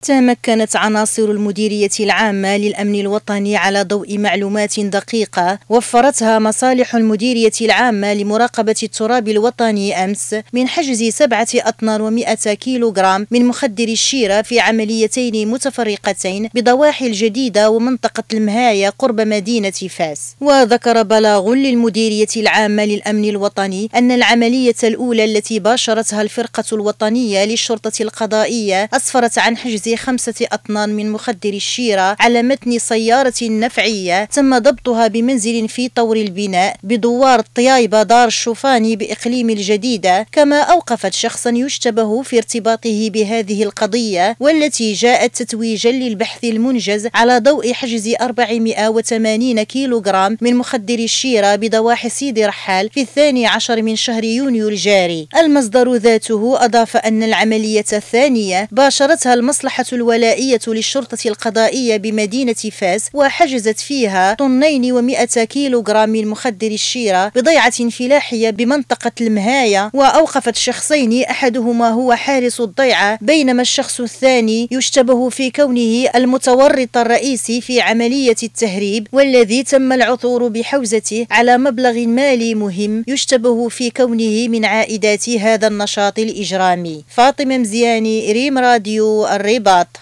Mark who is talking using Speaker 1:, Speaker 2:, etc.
Speaker 1: تمكنت عناصر المديرية العامة للأمن الوطني على ضوء معلومات دقيقة وفرتها مصالح المديرية العامة لمراقبة التراب الوطني أمس من حجز 7 أطنان و100 كيلوغرام من مخدر الشيرة في عمليتين متفرقتين بضواحي الجديدة ومنطقة المهاية قرب مدينة فاس. وذكر بلاغ للمديرية العامة للأمن الوطني أن العملية الأولى التي باشرتها الفرقة الوطنية للشرطة القضائية أسفرت عن حجز 5 أطنان من مخدر الشيرة على متن سيارة نفعية تم ضبطها بمنزل في طور البناء بدوار الطيايبة دار الشوفاني بإقليم الجديدة، كما أوقفت شخصا يشتبه في ارتباطه بهذه القضية والتي جاءت تتويجا للبحث المنجز على ضوء حجز 480 كيلوغرام من مخدر الشيرة بضواحي سيدي رحال في 12 من شهر يونيو الجاري. المصدر ذاته أضاف أن العملية الثانية باشرتها المصلحة الولائية للشرطة القضائية بمدينة فاس وحجزت فيها 2 و100 كيلوغرام من مخدر الشيرة بضيعة فلاحية بمنطقة المهاية، وأوقفت شخصين أحدهما هو حارس الضيعة بينما الشخص الثاني يشتبه في كونه المتورط الرئيسي في عملية التهريب والذي تم العثور بحوزته على مبلغ مالي مهم يشتبه في كونه من عائدات هذا النشاط الإجرامي. فاطمة مزياني، ريم راديو الرباط.